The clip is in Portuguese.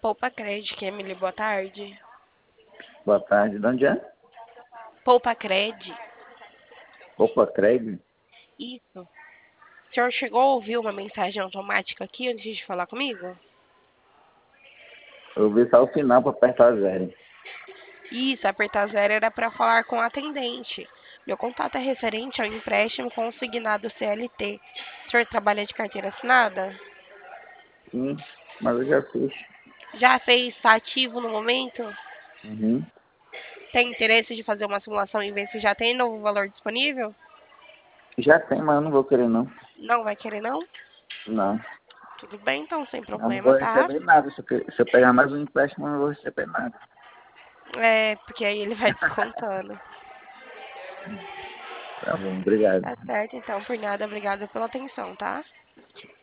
Poupa Cred, Emily, boa tarde. Boa tarde. De onde é? Poupa Cred. Opa, Craig. Isso. O senhor chegou a ouvir uma mensagem automática aqui antes de falar comigo? Eu vi só o final para apertar zero. Isso, apertar zero era para falar com o atendente. Meu contato é referente ao empréstimo consignado CLT. O senhor trabalha de carteira assinada? Sim, mas eu já fiz. Já fez, está ativo no momento? Uhum. Tem interesse de fazer uma simulação e ver se já tem novo valor disponível? Já tem, mas eu não vou querer não. Não vai querer, não? Não. Tudo bem, então, sem Eu não problema, vou tá? receber nada. Se eu pegar mais um empréstimo, eu não vou receber nada. É, porque aí ele vai descontando. Tá bom, obrigado. Tá certo, então, por nada. Obrigada pela atenção, tá?